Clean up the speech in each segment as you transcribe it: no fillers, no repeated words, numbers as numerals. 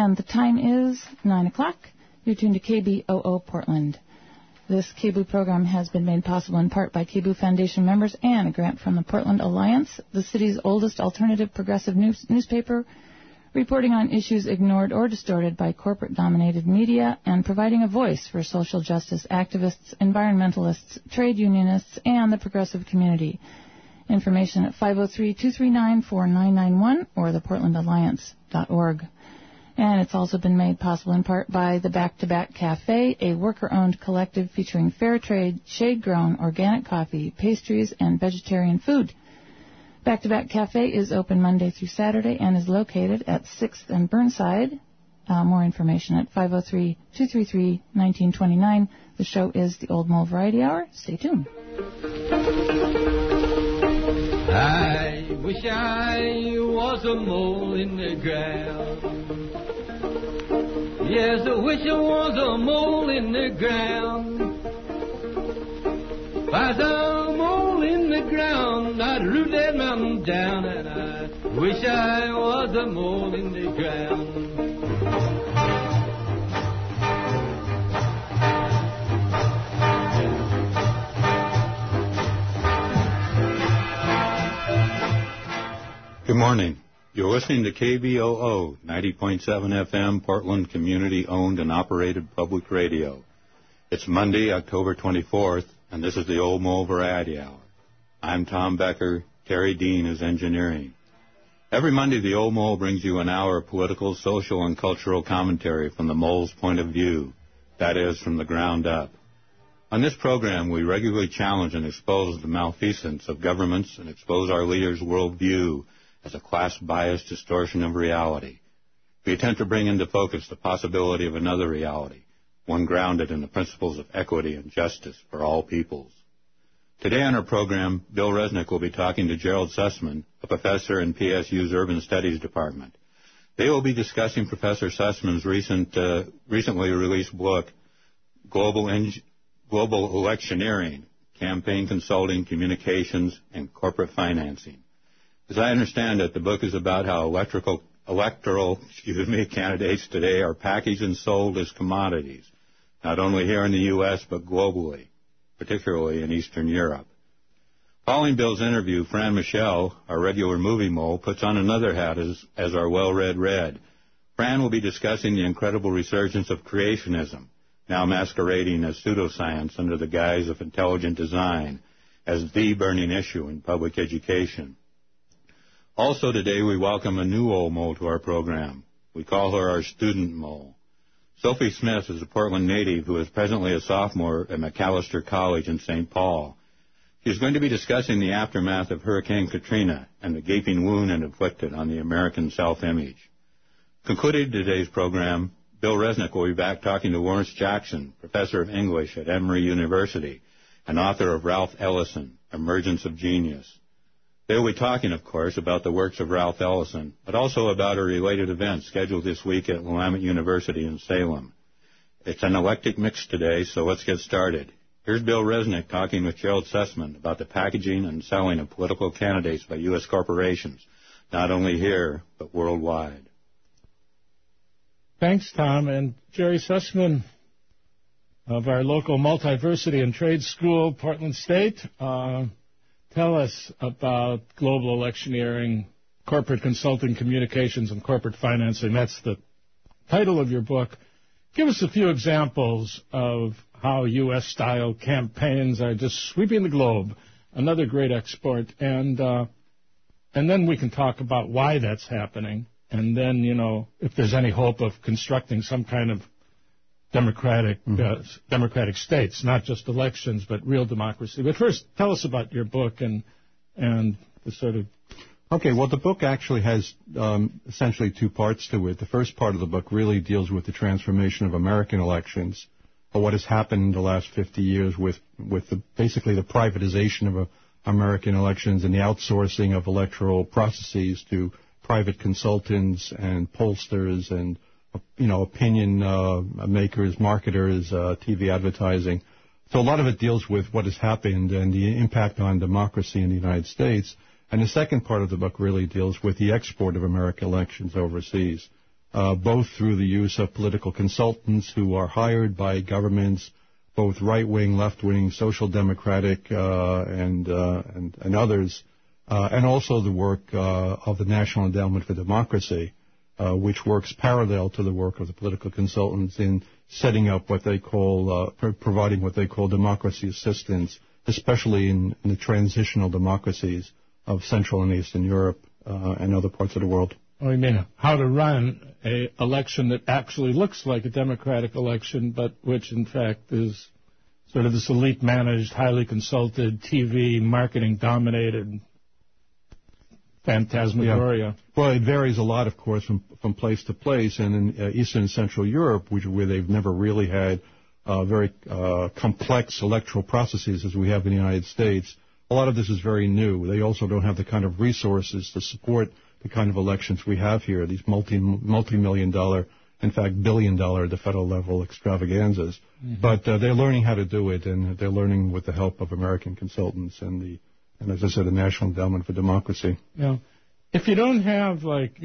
And the time is 9 o'clock. You're tuned to KBOO Portland. This KBOO program has been made possible in part by KBOO Foundation members and a grant from the Portland Alliance, the city's oldest alternative progressive newspaper, reporting on issues ignored or distorted by corporate-dominated media and providing a voice for social justice activists, environmentalists, trade unionists, and the progressive community. Information at 503-239-4991 or theportlandalliance.org. And it's also been made possible in part by the Back to Back Cafe, a worker-owned collective featuring fair trade, shade-grown, organic coffee, pastries, and vegetarian food. Back to Back Cafe is open Monday through Saturday and is located at 6th and Burnside. More information at 503-233-1929. The show is the Old Mole Variety Hour. Stay tuned. I wish I was a mole in the ground. Yes, I wish I was a mole in the ground. If I was a mole in the ground, I'd root that mountain down, and I wish I was a mole in the ground. Good morning. You're listening to KBOO 90.7 FM, Portland community-owned and operated public radio. It's Monday, October 24th, and this is the Old Mole Variety Hour. I'm Tom Becker. Terry Dean is engineering. Every Monday, the Old Mole brings you an hour of political, social, and cultural commentary from the mole's point of view, that is, from the ground up. On this program, we regularly challenge and expose the malfeasance of governments and expose our leaders' worldview as a class-biased distortion of reality. We attempt to bring into focus the possibility of another reality, one grounded in the principles of equity and justice for all peoples. Today on our program, Bill Resnick will be talking to Gerald Sussman, a professor in PSU's Urban Studies Department. They will be discussing Professor Sussman's recently released book, Global Electioneering, Campaign Consulting, Communications, and Corporate Financing. As I understand it, the book is about how electoral candidates today are packaged and sold as commodities, not only here in the U.S., but globally, particularly in Eastern Europe. Following Bill's interview, Fran Michelle, our regular movie mole, puts on another hat as our well-read Red. Fran will be discussing the incredible resurgence of creationism, now masquerading as pseudoscience under the guise of intelligent design, as the burning issue in public education. Also today, we welcome a new old mole to our program. We call her our student mole. Sophie Smith is a Portland native who is presently a sophomore at Macalester College in St. Paul. She is going to be discussing the aftermath of Hurricane Katrina and the gaping wound it inflicted on the American self-image. Concluding today's program, Bill Resnick will be back talking to Lawrence Jackson, professor of English at Emory University and author of Ralph Ellison, Emergence of Genius. They will be talking, of course, about the works of Ralph Ellison, but also about a related event scheduled this week at Willamette University in Salem. It's an eclectic mix today, so let's get started. Here's Bill Resnick talking with Gerald Sussman about the packaging and selling of political candidates by U.S. corporations, not only here, but worldwide. Thanks, Tom. And Jerry Sussman of our local Multiversity and Trade School, Portland State, tell us about global electioneering, corporate consulting, communications, and corporate financing. That's the title of your book. Give us a few examples of how U.S.-style campaigns are just sweeping the globe, another great export, and then we can talk about why that's happening, and then, if there's any hope of constructing some kind of democratic states, not just elections, but real democracy. But first, tell us about your book and the sort of... Okay, well, the book actually has essentially two parts to it. The first part of the book really deals with the transformation of American elections, or what has happened in the last 50 years with basically the privatization of American elections and the outsourcing of electoral processes to private consultants and pollsters and opinion makers, marketers, TV advertising. So a lot of it deals with what has happened and the impact on democracy in the United States. And the second part of the book really deals with the export of American elections overseas. both through the use of political consultants who are hired by governments, both right-wing, left-wing, social democratic, and others, and also the work of the National Endowment for Democracy, which works parallel to the work of the political consultants in setting up what they call, providing what they call democracy assistance, especially in the transitional democracies of Central and Eastern Europe and other parts of the world. Oh, you mean how to run an election that actually looks like a democratic election, but which in fact is sort of this elite-managed, highly consulted, TV, marketing-dominated phantasmagoria. Yeah. Well, it varies a lot, of course, from place to place. And in Eastern and Central Europe, where they've never really had very complex electoral processes as we have in the United States, a lot of this is very new. They also don't have the kind of resources to support the kind of elections we have here, these multi-million dollar, in fact, billion-dollar at the federal level extravaganzas. Mm-hmm. But they're learning how to do it, and they're learning with the help of American consultants and as I said, the National Endowment for Democracy. Yeah. If you don't have,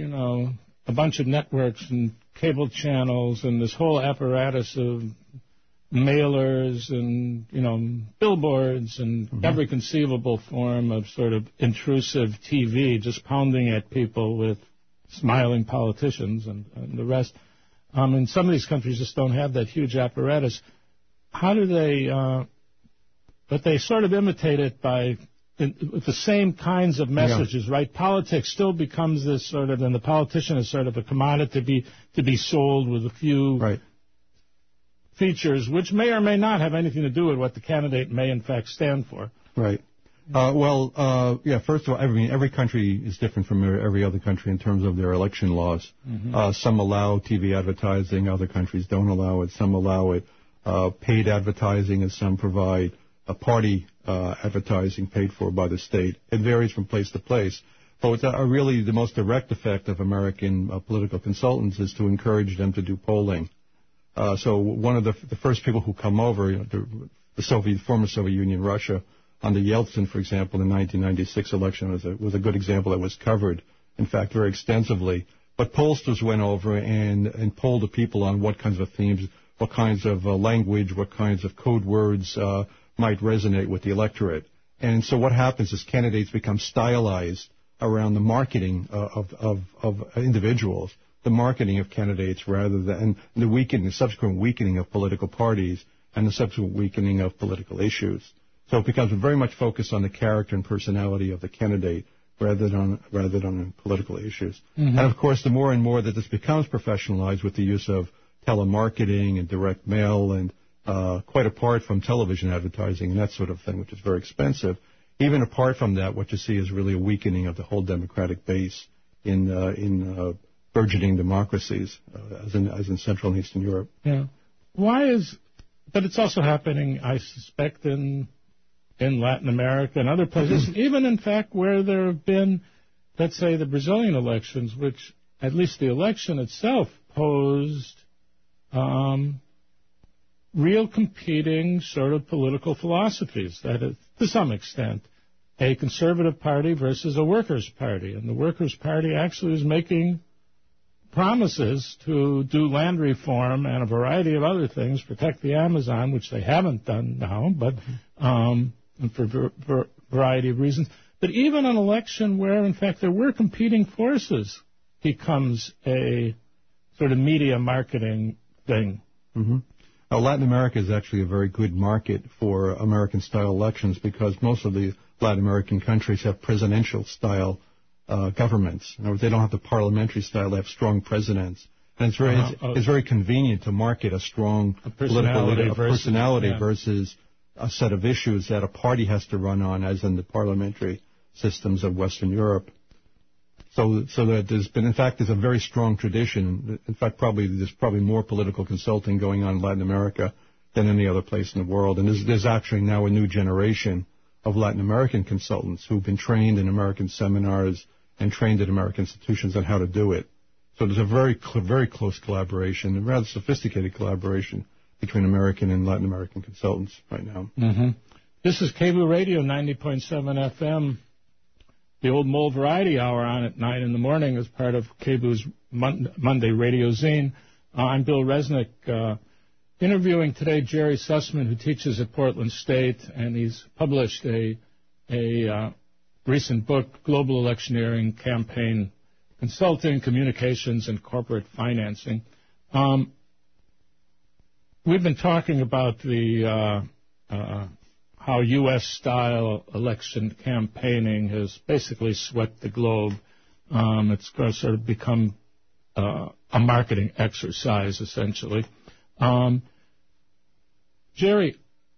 a bunch of networks and cable channels and this whole apparatus of mailers and, billboards and every conceivable form of sort of intrusive TV just pounding at people with smiling politicians and the rest. And some of these countries just don't have that huge apparatus. How do they, but they sort of imitate it by with the same kinds of messages, right? Politics still becomes this sort of, and the politician is sort of a commodity to be sold with a few features, which may or may not have anything to do with what the candidate may in fact stand for. Right. First of all, every country is different from every other country in terms of their election laws. Mm-hmm. Some allow TV advertising, other countries don't allow it. Some allow it paid advertising, and some provide party advertising paid for by the state. It varies from place to place. But really the most direct effect of American political consultants is to encourage them to do polling. So one of the first people who come over, the former Soviet Union, Russia, under Yeltsin, for example, the 1996 election was a good example that was covered, in fact, very extensively. But pollsters went over and polled the people on what kinds of themes, what kinds of language, what kinds of code words might resonate with the electorate. And so what happens is candidates become stylized around the marketing of individuals, the marketing of candidates rather than the subsequent weakening of political parties and the subsequent weakening of political issues. So it becomes very much focused on the character and personality of the candidate rather than on political issues. Mm-hmm. And of course, the more and more that this becomes professionalized with the use of telemarketing and direct mail and quite apart from television advertising and that sort of thing, which is very expensive. Even apart from that, what you see is really a weakening of the whole democratic base in burgeoning democracies, as in Central and Eastern Europe. Yeah. But it's also happening, I suspect, in Latin America and other places, even in fact where there have been, let's say, the Brazilian elections, which at least the election itself posed real competing sort of political philosophies, that is, to some extent, a conservative party versus a workers' party. And the workers' party actually is making promises to do land reform and a variety of other things, protect the Amazon, which they haven't done now, but for a variety of reasons. But even an election where, in fact, there were competing forces becomes a sort of media marketing thing. Mm-hmm. Now, Latin America is actually a very good market for American-style elections because most of the Latin American countries have presidential-style governments. In other words, they don't have the parliamentary style. They have strong presidents. And it's very convenient to market a strong political leader, personality versus a set of issues that a party has to run on, as in the parliamentary systems of Western Europe. So that there's a very strong tradition. In fact, there's probably more political consulting going on in Latin America than any other place in the world. And there's actually now a new generation of Latin American consultants who've been trained in American seminars and trained at American institutions on how to do it. So there's a very close collaboration, a rather sophisticated collaboration between American and Latin American consultants right now. Mm-hmm. This is KBOO Radio 90.7 FM. The Old Mole Variety Hour on at 9 in the morning as part of KBOO's Monday Radio Zine. I'm Bill Resnick, interviewing today Jerry Sussman, who teaches at Portland State, and he's published a recent book, Global Electioneering, Campaign Consulting, Communications, and Corporate Financing. We've been talking about the how U.S.-style election campaigning has basically swept the globe. It's going to sort of become a marketing exercise, essentially. Jerry,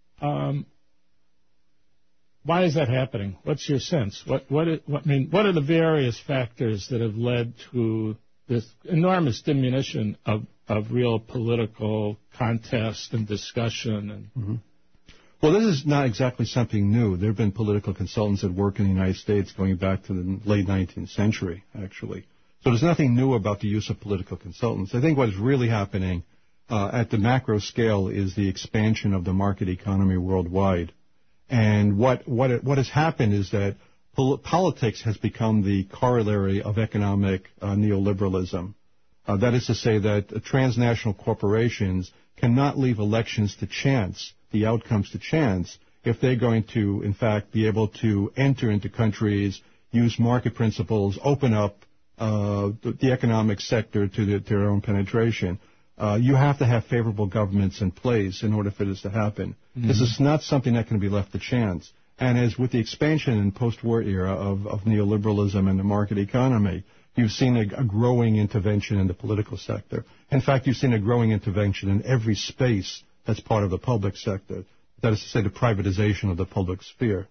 why is that happening? What's your sense? What are the various factors that have led to this enormous diminution of real political contest and discussion? And Well, this is not exactly something new. There have been political consultants that work in the United States going back to the late 19th century, actually. So there's nothing new about the use of political consultants. I think what is really happening at the macro scale is the expansion of the market economy worldwide. And what has happened is that politics has become the corollary of economic neoliberalism. That is to say that transnational corporations cannot leave elections to chance, the outcomes to chance, if they're going to, in fact, be able to enter into countries, use market principles, open up the economic sector to their own penetration. You have to have favorable governments in place in order for this to happen. This is not something that can be left to chance. And as with the expansion in post-war era of neoliberalism and the market economy, you've seen a growing intervention in the political sector. In fact, you've seen a growing intervention in every space that's part of the public sector. That is to say, the privatization of the public sphere.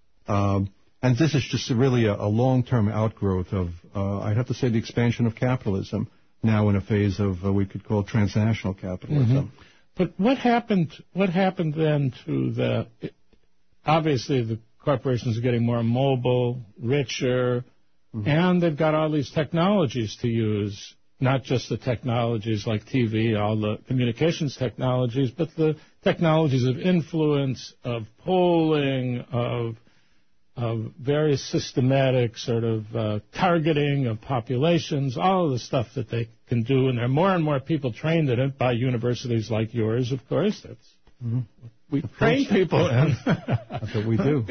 And this is just really a long-term outgrowth of, I'd have to say, the expansion of capitalism, now in a phase of we could call transnational capitalism. But what happened then to obviously the corporations are getting more mobile, richer, and they've got all these technologies to use, not just the technologies like TV, all the communications technologies, but the technologies of influence, of polling, of very systematic sort of targeting of populations, all of the stuff that they can do. And there are more and more people trained in it by universities like yours, of course. That's we train people in. That's what we do.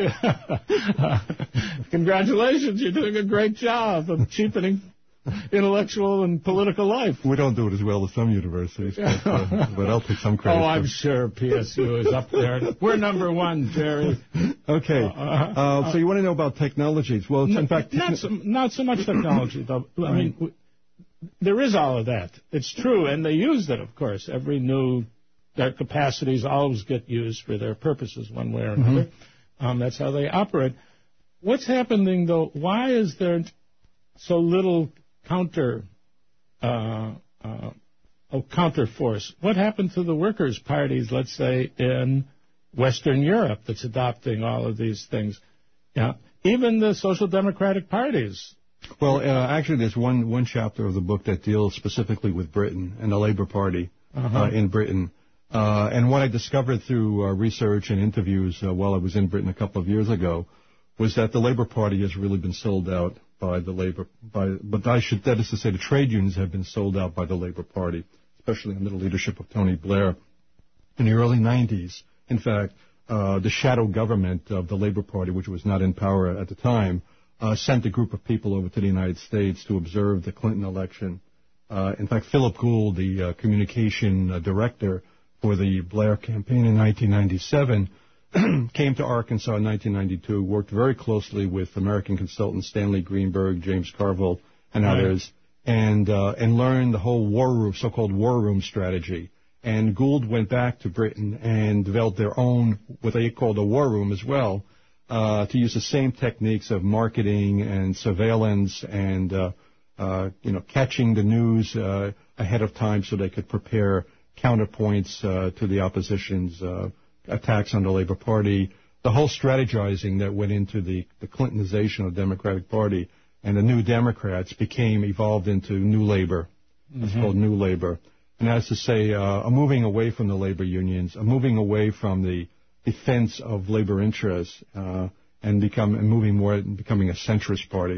Congratulations, you're doing a great job of cheapening intellectual and political life. We don't do it as well as some universities, but I'll take some credit. Oh, I'm sure PSU is up there. We're number one, Jerry. Okay. So you want to know about technologies? Well, in fact, not so much technology, though. I mean, there is all of that. It's true, and they use it, of course. Their capacities always get used for their purposes one way or another. That's how they operate. What's happening, though? Why is there so little counterforce? What happened to the workers' parties, let's say, in Western Europe that's adopting all of these things? Even the social democratic parties. Well, actually, there's one chapter of the book that deals specifically with Britain and the Labour Party in Britain. And what I discovered through research and interviews while I was in Britain a couple of years ago was that the Labour Party has really been sold out by the that is to say the trade unions have been sold out by the Labour Party, especially under the leadership of Tony Blair. In the early 90s, in fact, the shadow government of the Labour Party, which was not in power at the time, sent a group of people over to the United States to observe the Clinton election. In fact, Philip Gould, the communication director for the Blair campaign in 1997, came to Arkansas in 1992, worked very closely with American consultants Stanley Greenberg, James Carville, and others, and learned the whole so-called war room strategy. And Gould went back to Britain and developed their own, what they called a war room as well, to use the same techniques of marketing and surveillance and catching the news ahead of time so they could prepare counterpoints to the opposition's attacks on the Labour Party. The whole strategizing that went into the Clintonization of the Democratic Party and the New Democrats evolved into New Labor. It's called New Labor. And that's to say, a moving away from the labor unions, a moving away from the defense of labor interests, and becoming a centrist party.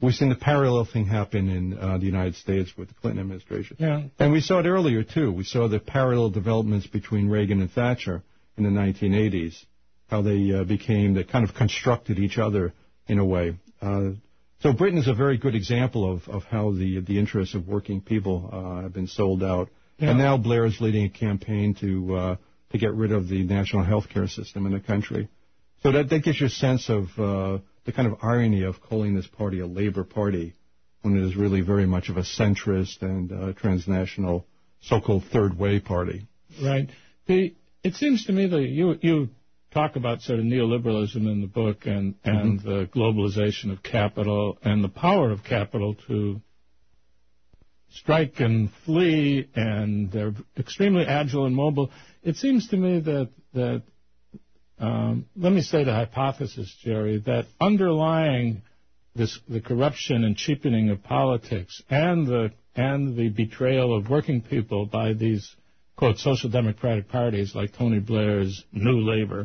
We've seen the parallel thing happen in the United States with the Clinton administration. Yeah. And we saw it earlier, too. We saw the parallel developments between Reagan and Thatcher in the 1980s, how they they kind of constructed each other in a way. So Britain is a very good example of how the interests of working people have been sold out. Yeah. And now Blair is leading a campaign to get rid of the national health care system in the country. So that gives you a sense of the kind of irony of calling this party a Labour Party when it is really very much of a centrist and transnational so-called third-way party. Right. It seems to me that you talk about sort of neoliberalism in the book and the globalization of capital and the power of capital to strike and flee, and they're extremely agile and mobile. It seems to me that let me say the hypothesis, Jerry, that underlying the corruption and cheapening of politics and the betrayal of working people by these, quote, social democratic parties like Tony Blair's New Labour,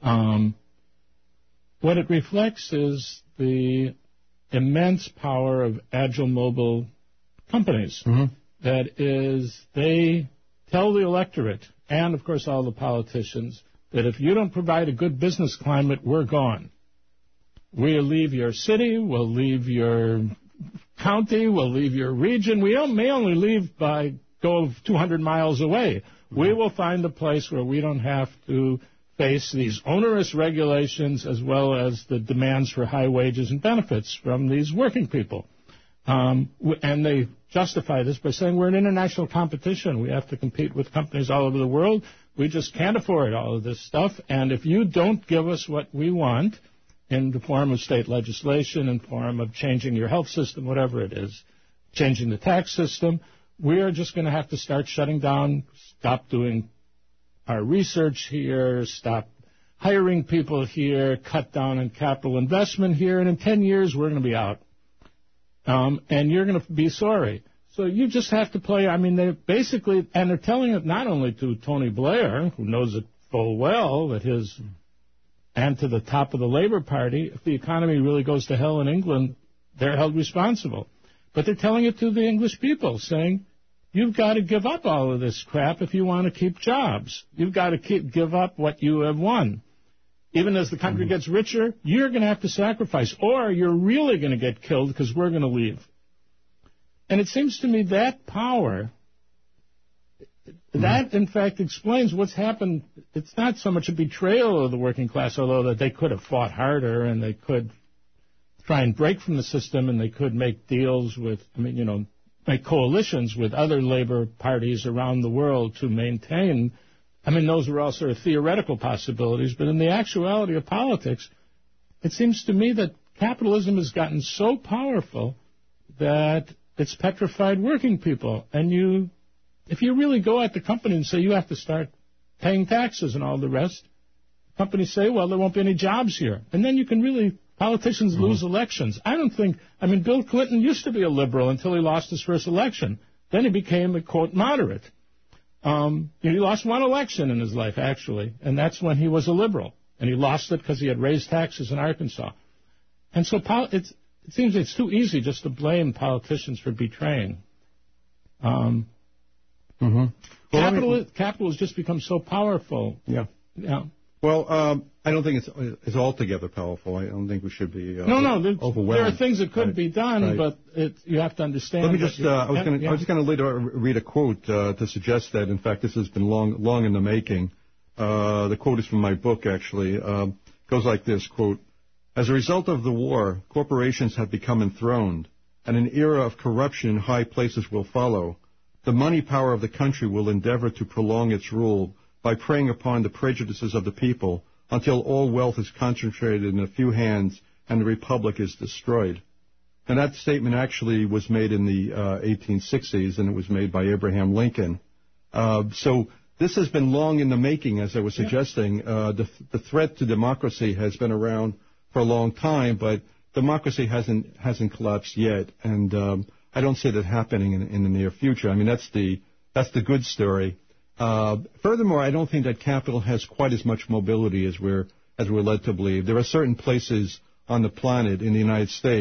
what it reflects is the immense power of agile, mobile companies. Mm-hmm. That is, they tell the electorate and, of course, all the politicians that if you don't provide a good business climate, we're gone. We'll leave your city, we'll leave your county, we'll leave your region. We may only leave by go 200 miles away. We will find a place where we don't have to face these onerous regulations as well as the demands for high wages and benefits from these working people. And they justify this by saying we're in international competition. We have to compete with companies all over the world. We just can't afford all of this stuff. And if you don't give us what we want in the form of state legislation, in form of changing your health system, whatever it is, changing the tax system, we are just going to have to start shutting down, stop doing our research here, stop hiring people here, cut down on capital investment here, and in 10 years we're going to be out. And you're going to be sorry. So you just have to play. I mean, they basically, and they're telling it not only to Tony Blair, who knows it full well, that and to the top of the Labour Party, if the economy really goes to hell in England, they're held responsible. But they're telling it to the English people, saying, you've got to give up all of this crap if you want to keep jobs. You've got to give up what you have won. Even as the country gets richer, you're going to have to sacrifice, or you're really going to get killed because we're going to leave. And it seems to me that power, that in fact explains what's happened. It's not so much a betrayal of the working class, although that they could have fought harder and they could try and break from the system and they could make deals with, make coalitions with other labor parties around the world to maintain. Those were all sort of theoretical possibilities, but in the actuality of politics, it seems to me that capitalism has gotten so powerful that it's petrified working people. And if you really go at the company and say you have to start paying taxes and all the rest, companies say, well, there won't be any jobs here. And then you can really, politicians lose elections. Bill Clinton used to be a liberal until he lost his first election. Then he became a, quote, moderate. He lost one election in his life, actually, and that's when he was a liberal. And he lost it because he had raised taxes in Arkansas. And so it seems it's too easy just to blame politicians for betraying. Capital has just become so powerful. Yeah. Well, I don't think it's altogether powerful. I don't think we should be overwhelmed. There are things that could be done, but you have to understand. Let me just. I was going to read a quote to suggest that. In fact, this has been long in the making. The quote is from my book, actually. Goes like this, quote, as a result of the war, corporations have become enthroned, and an era of corruption in high places will follow. The money power of the country will endeavor to prolong its rule by preying upon the prejudices of the people until all wealth is concentrated in a few hands and the republic is destroyed. And that statement actually was made in the 1860s, and it was made by Abraham Lincoln. So this has been long in the making, as I was suggesting. The threat to democracy has been around for a long time, but democracy hasn't collapsed yet, and I don't see that happening in the near future. That's the good story. Furthermore, I don't think that capital has quite as much mobility as we're led to believe. There are certain places on the planet in the United States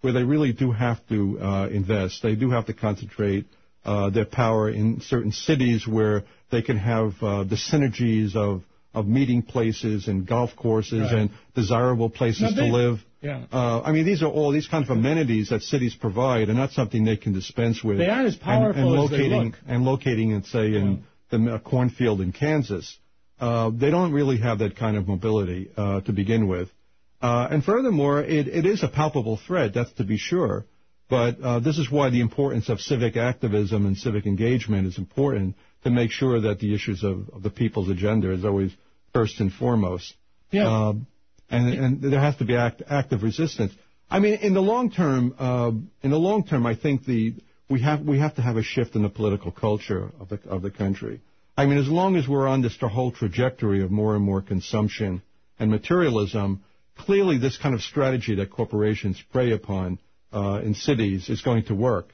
where they really do have to invest. They do have to concentrate their power in certain cities where they can have the synergies of meeting places and golf courses and desirable places to live. Yeah. I mean, these are all these kinds of amenities that cities provide, and not something they can dispense with. They aren't as powerful as they look. And locating it, say, in the cornfield in Kansas, they don't really have that kind of mobility to begin with. And furthermore, it is a palpable threat, that's to be sure. But this is why the importance of civic activism and civic engagement is important, to make sure that the issues of the people's agenda is always first and foremost. Yeah. And there has to be active resistance. I mean, in the long term, I think we have to have a shift in the political culture of the country. I mean, as long as we're on this whole trajectory of more and more consumption and materialism, clearly this kind of strategy that corporations prey upon in cities is going to work.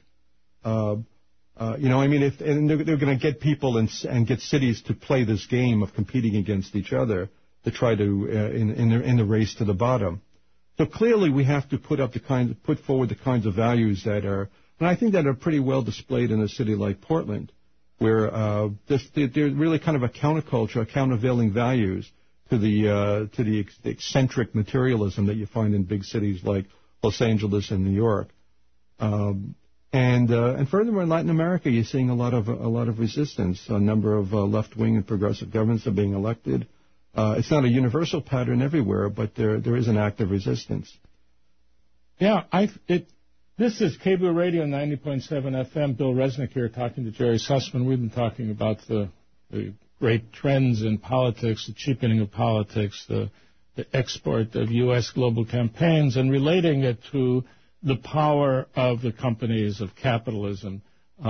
I mean, and they're going to get people and get cities to play this game of competing against each other to try to in the race to the bottom. So clearly, we have to put forward the kinds of values that are, and I think that are pretty well displayed in a city like Portland, where they're really kind of a counterculture, countervailing values to the eccentric materialism that you find in big cities like Los Angeles and New York. And furthermore, in Latin America, you're seeing a lot of resistance. A number of left-wing and progressive governments are being elected. It's not a universal pattern everywhere, but there is an active resistance. Yeah, this is KBOO Radio 90.7 FM. Bill Resnick here talking to Jerry Sussman. We've been talking about the great trends in politics, the cheapening of politics, the export of U.S. global campaigns, and relating it to the power of the companies of capitalism.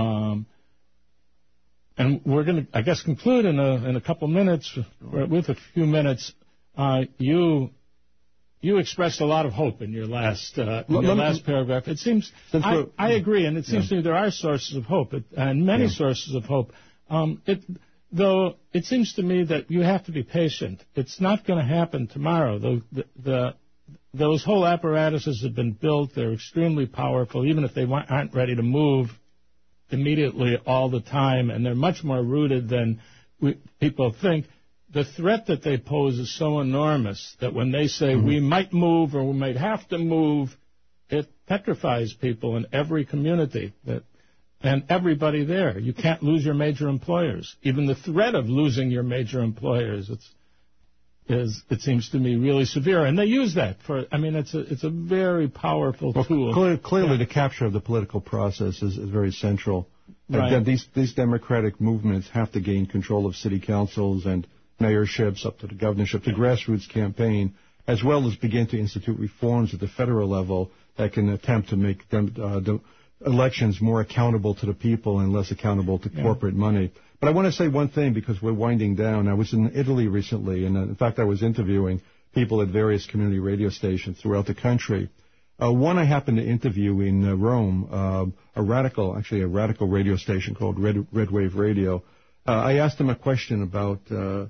And we're going to, I guess, conclude in a couple minutes, with a few minutes. You expressed a lot of hope in your last paragraph. It seems, I agree, and it seems to me there are sources of hope, and many sources of hope. Though it seems to me that you have to be patient. It's not going to happen tomorrow. Those whole apparatuses have been built. They're extremely powerful, even if they aren't ready to move immediately all the time, and they're much more rooted than people think. The threat that they pose is so enormous that when they say we might move or we might have to move, it petrifies people in every community and everybody there. You can't lose your major employers. Even the threat of losing your major employers, it seems to me, really severe. And they use that it's a very powerful tool. Clearly, the capture of the political process is very central. Right. These democratic movements have to gain control of city councils and mayorships up to the governorship, the grassroots campaign, as well as begin to institute reforms at the federal level that can attempt to make the elections more accountable to the people and less accountable to corporate money. But I want to say one thing, because we're winding down. I was in Italy recently, and in fact I was interviewing people at various community radio stations throughout the country. One I happened to interview in Rome, a radical radio station called Red Wave Radio. I asked them a question about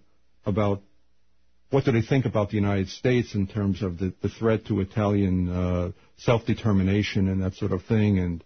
what do they think about the United States in terms of the threat to Italian self-determination and that sort of thing. And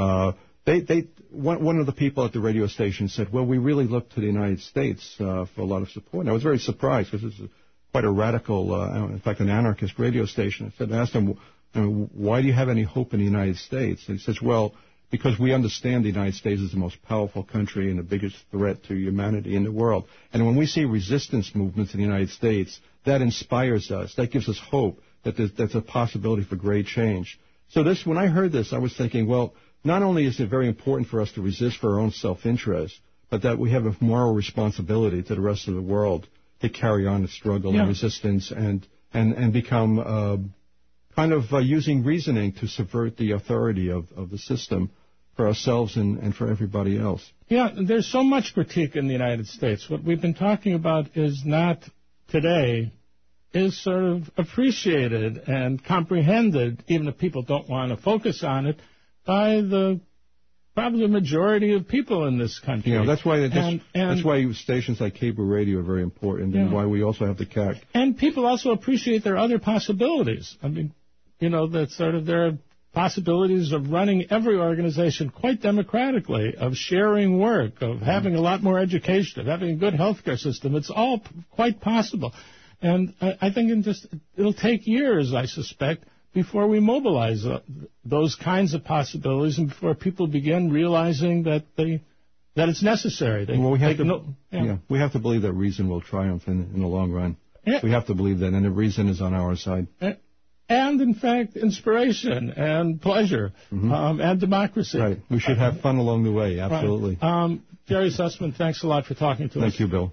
one of the people at the radio station said, well, we really look to the United States for a lot of support. And I was very surprised, because this is quite a radical, in fact, an anarchist radio station. I asked him, why do you have any hope in the United States? And he says, well, because we understand the United States is the most powerful country and the biggest threat to humanity in the world. And when we see resistance movements in the United States, that inspires us. That gives us hope that there's a possibility for great change. So when I heard this, I was thinking, well, not only is it very important for us to resist for our own self-interest, but that we have a moral responsibility to the rest of the world to carry on the struggle and resistance and become kind of using reasoning to subvert the authority of the system for ourselves and for everybody else. Yeah, there's so much critique in the United States. What we've been talking about is not today, is sort of appreciated and comprehended, even if people don't want to focus on it, by probably the majority of people in this country. Yeah, that's why stations like cable radio are very important, and why we also have the CAC. And people also appreciate their other possibilities. I mean, that sort of there are possibilities of running every organization quite democratically, of sharing work, of having a lot more education, of having a good healthcare system. It's all quite possible. And I think it'll take years, I suspect, before we mobilize those kinds of possibilities and before people begin realizing that it's necessary. We have to believe that reason will triumph in the long run. Yeah. We have to believe that, and the reason is on our side. And, in fact, inspiration and pleasure and democracy. Right. We should have fun along the way, absolutely. Right. Jerry Sussman, thanks a lot for talking to us. Thank you, Bill.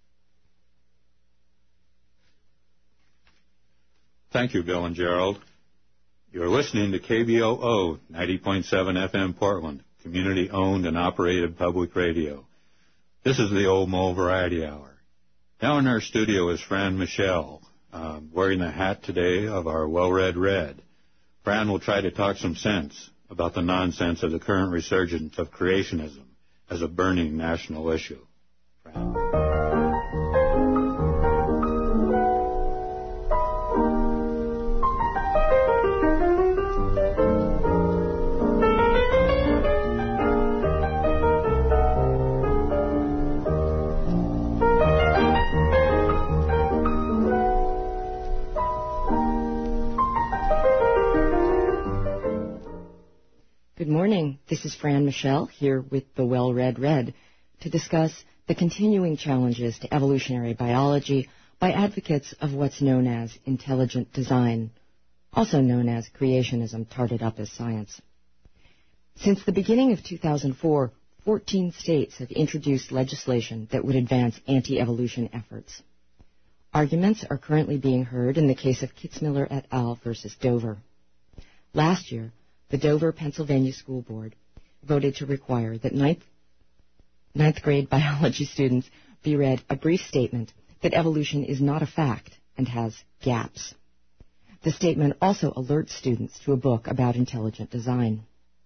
Thank you, Bill and Gerald. You're listening to KBOO 90.7 FM Portland, community-owned and operated public radio. This is the Old Mole Variety Hour. Now in our studio is Fran Michelle, wearing the hat today of our well-read Red. Fran will try to talk some sense about the nonsense of the current resurgence of creationism as a burning national issue. Fran. Good morning. This is Fran Michelle here with the Well-Read Red to discuss the continuing challenges to evolutionary biology by advocates of what's known as intelligent design, also known as creationism tarted up as science. Since the beginning of 2004, 14 states have introduced legislation that would advance anti-evolution efforts. Arguments are currently being heard in the case of Kitzmiller et al. Versus Dover. Last year, the Dover, Pennsylvania School Board voted to require that ninth grade biology students be read a brief statement that evolution is not a fact and has gaps. The statement also alerts students to a book about intelligent design.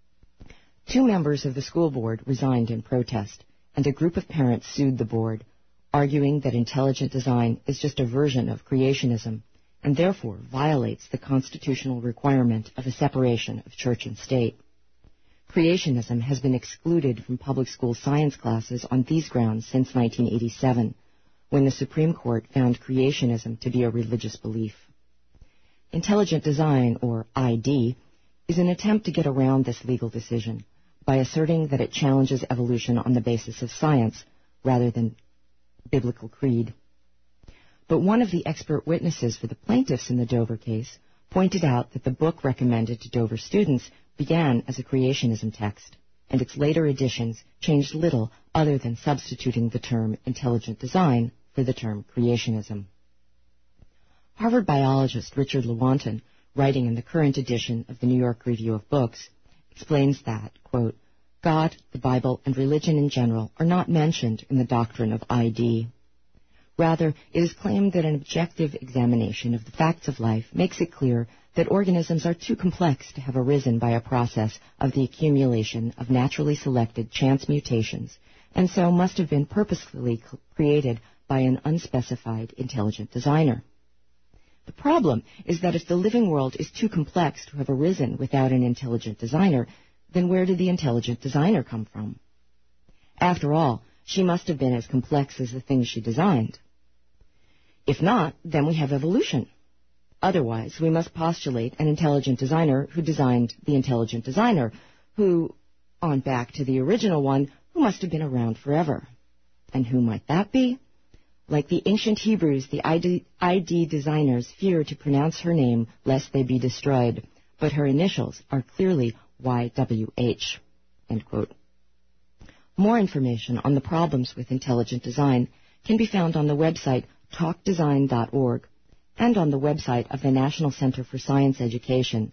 2 members of the school board resigned in protest, and a group of parents sued the board, arguing that intelligent design is just a version of creationism and therefore violates the constitutional requirement of a separation of church and state. Creationism has been excluded from public school science classes on these grounds since 1987, when the Supreme Court found creationism to be a religious belief. Intelligent design, or ID, is an attempt to get around this legal decision by asserting that it challenges evolution on the basis of science rather than biblical creed. But one of the expert witnesses for the plaintiffs in the Dover case pointed out that the book recommended to Dover students began as a creationism text, and its later editions changed little other than substituting the term intelligent design for the term creationism. Harvard biologist Richard Lewontin, writing in the current edition of the New York Review of Books, explains that, quote, God, the Bible, and religion in general are not mentioned in the doctrine of ID. Rather, it is claimed that an objective examination of the facts of life makes it clear that organisms are too complex to have arisen by a process of the accumulation of naturally selected chance mutations, and so must have been purposefully created by an unspecified intelligent designer. The problem is that if the living world is too complex to have arisen without an intelligent designer, then where did the intelligent designer come from? After all, she must have been as complex as the things she designed. If not, then we have evolution. Otherwise, we must postulate an intelligent designer who designed the intelligent designer, who, on back to the original one, who must have been around forever. And who might that be? Like the ancient Hebrews, the ID designers fear to pronounce her name lest they be destroyed, but her initials are clearly YWH. End quote. More information on the problems with intelligent design can be found on the website talkdesign.org and on the website of the National Center for Science Education,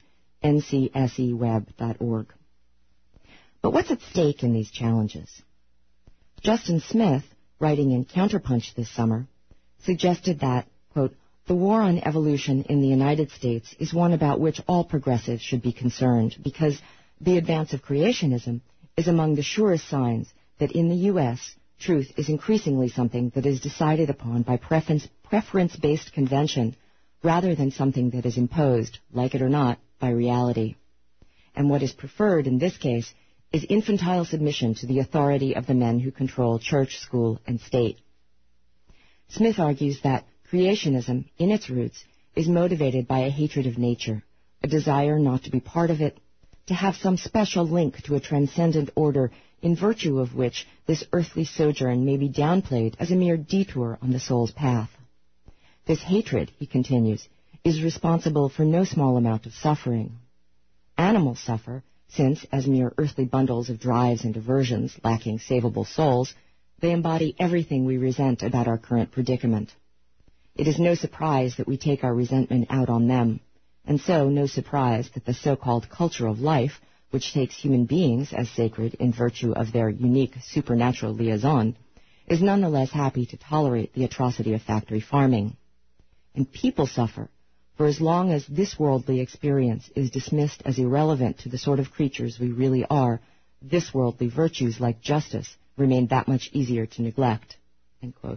ncseweb.org. But what's at stake in these challenges? Justin Smith, writing in Counterpunch this summer, suggested that, quote, the war on evolution in the United States is one about which all progressives should be concerned because the advance of creationism is among the surest signs that in the U.S., truth is increasingly something that is decided upon by preference-based convention rather than something that is imposed, like it or not, by reality. and what is preferred in this case is infantile submission to the authority of the men who control church, school, and state. Smith argues that creationism, in its roots, is motivated by a hatred of nature, a desire not to be part of it, to have some special link to a transcendent order in virtue of which this earthly sojourn may be downplayed as a mere detour on the soul's path. This hatred, he continues, is responsible for no small amount of suffering. Animals suffer, since, as mere earthly bundles of drives and aversions lacking savable souls, they embody everything we resent about our current predicament. It is no surprise that we take our resentment out on them, and so no surprise that the so-called culture of life, which takes human beings as sacred in virtue of their unique supernatural liaison, is nonetheless happy to tolerate the atrocity of factory farming. And people suffer, for as long as this worldly experience is dismissed as irrelevant to the sort of creatures we really are, this worldly virtues like justice remain that much easier to neglect. End quote.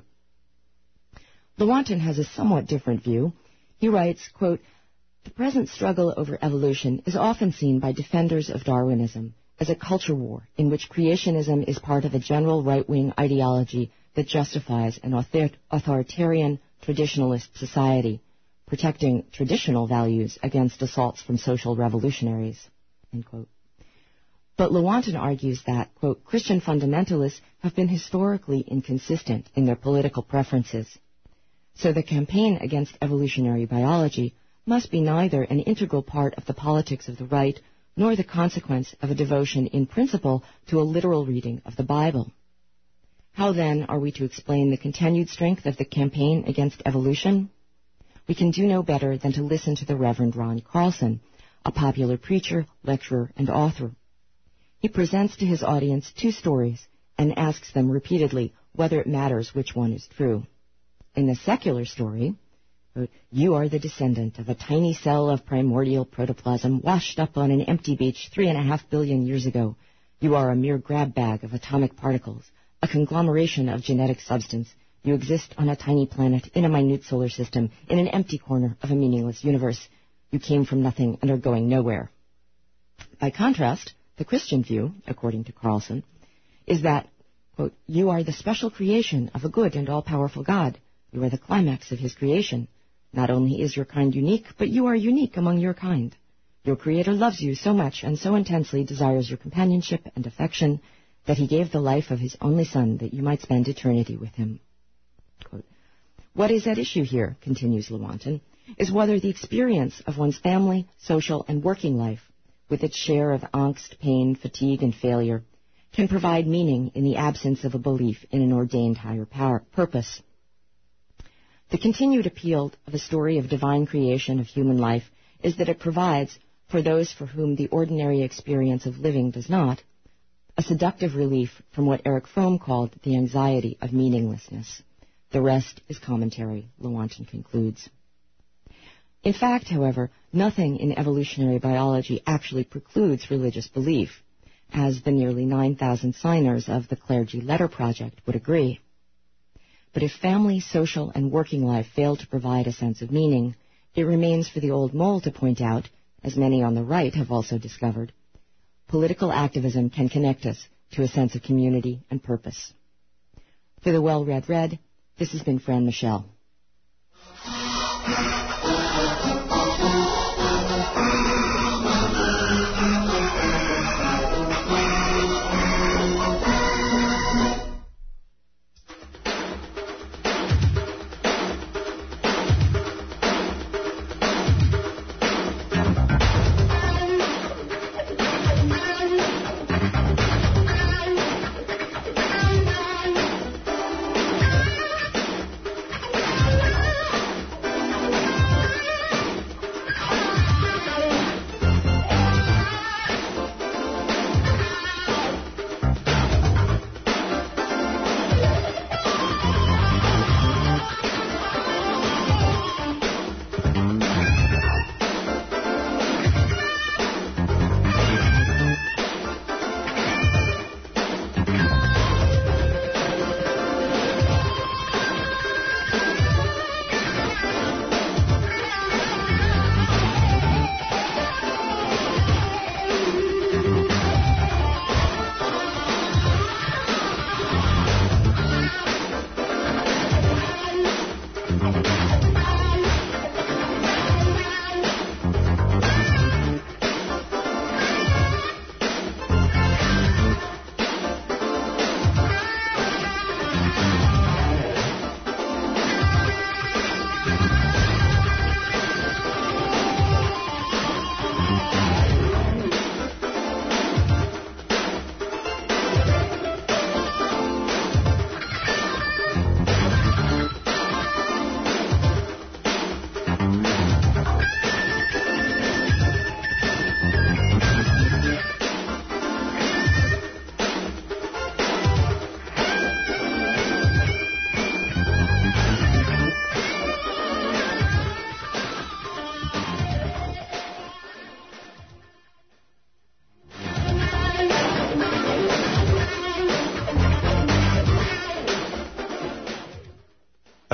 Lewontin has a somewhat different view. He writes, quote, "The present struggle over evolution is often seen by defenders of Darwinism as a culture war in which creationism is part of a general right-wing ideology that justifies an authoritarian traditionalist society, protecting traditional values against assaults from social revolutionaries." End quote. But Lewontin argues that, quote, "Christian fundamentalists have been historically inconsistent in their political preferences. So the campaign against evolutionary biology must be neither an integral part of the politics of the right nor the consequence of a devotion in principle to a literal reading of the Bible. How then are we to explain the continued strength of the campaign against evolution? We can do no better than to listen to the Reverend Ron Carlson, a popular preacher, lecturer, and author. He presents to his audience two stories and asks them repeatedly whether it matters which one is true. In the secular story, "You are the descendant of a tiny cell of primordial protoplasm washed up on an empty beach 3.5 billion years ago. You are a mere grab bag of atomic particles, a conglomeration of genetic substance. You exist on a tiny planet in a minute solar system in an empty corner of a meaningless universe. You came from nothing and are going nowhere." By contrast, the Christian view, according to Carlson, is that, quote, "You are the special creation of a good and all-powerful God. You are the climax of his creation. Not only is your kind unique, but you are unique among your kind. Your Creator loves you so much and so intensely desires your companionship and affection that he gave the life of his only Son that you might spend eternity with him." Quote, "What is at issue here," continues Lewontin, "is whether the experience of one's family, social, and working life, with its share of angst, pain, fatigue, and failure, can provide meaning in the absence of a belief in an ordained higher purpose. The continued appeal of a story of divine creation of human life is that it provides, for those for whom the ordinary experience of living does not, a seductive relief from what Erich Fromm called the anxiety of meaninglessness. The rest is commentary," Lewontin concludes. In fact, however, nothing in evolutionary biology actually precludes religious belief, as the nearly 9,000 signers of the Clergy Letter Project would agree. But if family, social, and working life fail to provide a sense of meaning, it remains for the old mole to point out, as many on the right have also discovered, political activism can connect us to a sense of community and purpose. For the Well-Read Red, this has been Fran Michelle.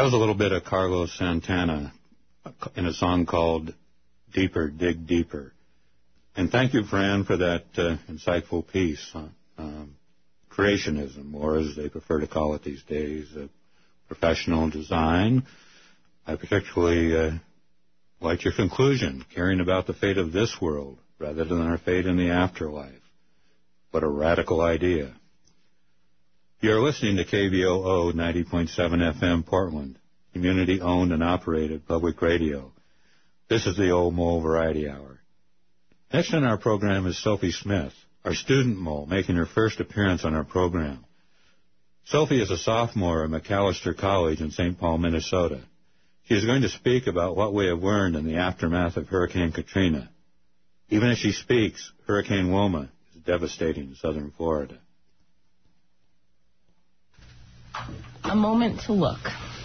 That was a little bit of Carlos Santana in a song called Deeper, Dig Deeper. And thank you, Fran, for that insightful piece on creationism, or as they prefer to call it these days, professional design. I particularly liked your conclusion, caring about the fate of this world rather than our fate in the afterlife. What a radical idea. You're listening to KBOO 90.7 FM Portland, community-owned and operated public radio. This is the Old Mole Variety Hour. Next on our program is Sophie Smith, our student mole, making her first appearance on our program. Sophie is a sophomore at Macalester College in St. Paul, Minnesota. She is going to speak about what we have learned in the aftermath of Hurricane Katrina. Even as she speaks, Hurricane Wilma is devastating southern Florida. A moment to look.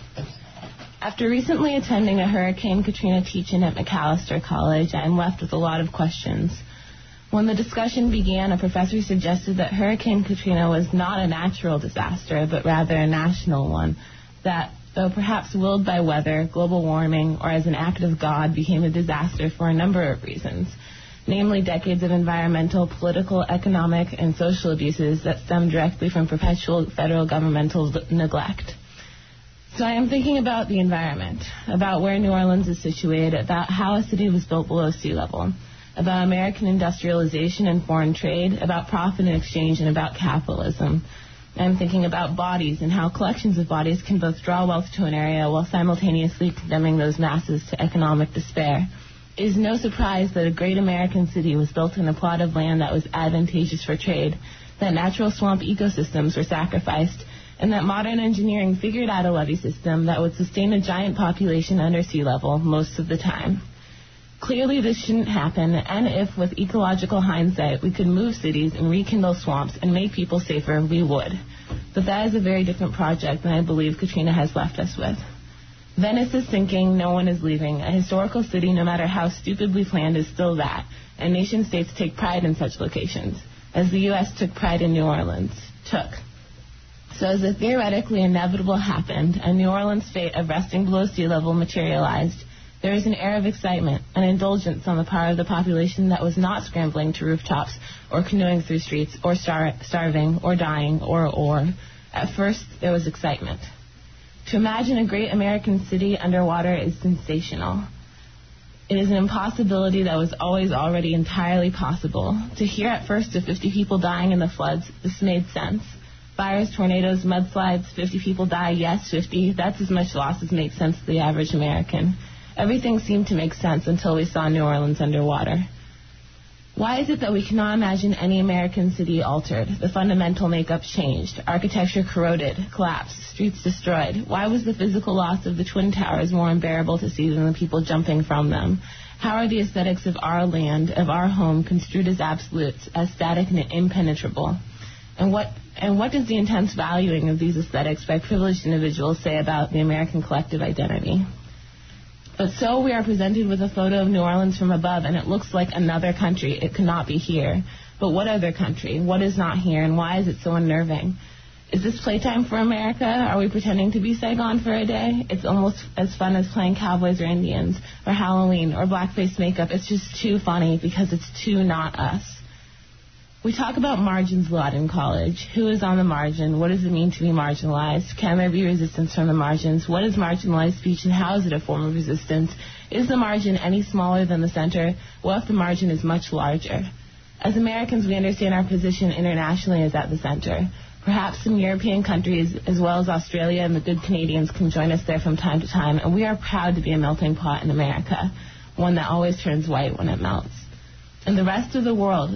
After recently attending a Hurricane Katrina teach-in at Macalester College, I am left with a lot of questions. When the discussion began, a professor suggested that Hurricane Katrina was not a natural disaster, but rather a national one, that, though perhaps willed by weather, global warming, or as an act of God, became a disaster for a number of reasons, namely decades of environmental, political, economic, and social abuses that stem directly from perpetual federal governmental neglect. So I am thinking about the environment, about where New Orleans is situated, about how a city was built below sea level, about American industrialization and foreign trade, about profit and exchange, and about capitalism. I'm thinking about bodies and how collections of bodies can both draw wealth to an area while simultaneously condemning those masses to economic despair. It is no surprise that a great American city was built on a plot of land that was advantageous for trade, that natural swamp ecosystems were sacrificed, and that modern engineering figured out a levee system that would sustain a giant population under sea level most of the time. Clearly this shouldn't happen, and if, with ecological hindsight, we could move cities and rekindle swamps and make people safer, we would. But that is a very different project than I believe Katrina has left us with. Venice is sinking, no one is leaving. A historical city, no matter how stupidly planned, is still that, and nation-states take pride in such locations, as the U.S. took pride in New Orleans. So as the theoretically inevitable happened, and New Orleans' fate of resting below sea level materialized, there is an air of excitement, an indulgence on the part of the population that was not scrambling to rooftops or canoeing through streets or starving or dying or. At first, there was excitement. To imagine a great American city underwater is sensational. It is an impossibility that was always already entirely possible. To hear at first of 50 people dying in the floods, this made sense. Fires, tornadoes, mudslides, 50 people die, yes, 50. That's as much loss as makes sense to the average American. Everything seemed to make sense until we saw New Orleans underwater. Why is it that we cannot imagine any American city altered, the fundamental makeup changed, architecture corroded, collapsed, streets destroyed? Why was the physical loss of the Twin Towers more unbearable to see than the people jumping from them? How are the aesthetics of our land, of our home, construed as absolutes, as static and impenetrable? And what does the intense valuing of these aesthetics by privileged individuals say about the American collective identity? But so we are presented with a photo of New Orleans from above, and it looks like another country. It could not be here. But what other country? What is not here, and why is it so unnerving? Is this playtime for America? Are we pretending to be Saigon for a day? It's almost as fun as playing cowboys or Indians, or Halloween, or blackface makeup. It's just too funny because it's too not us. We talk about margins a lot in college. Who is on the margin? What does it mean to be marginalized? Can there be resistance from the margins? What is marginalized speech and how is it a form of resistance? Is the margin any smaller than the center? What if the margin is much larger? As Americans, we understand our position internationally is at the center. Perhaps some European countries, as well as Australia and the good Canadians, can join us there from time to time, and we are proud to be a melting pot in America, one that always turns white when it melts. And the rest of the world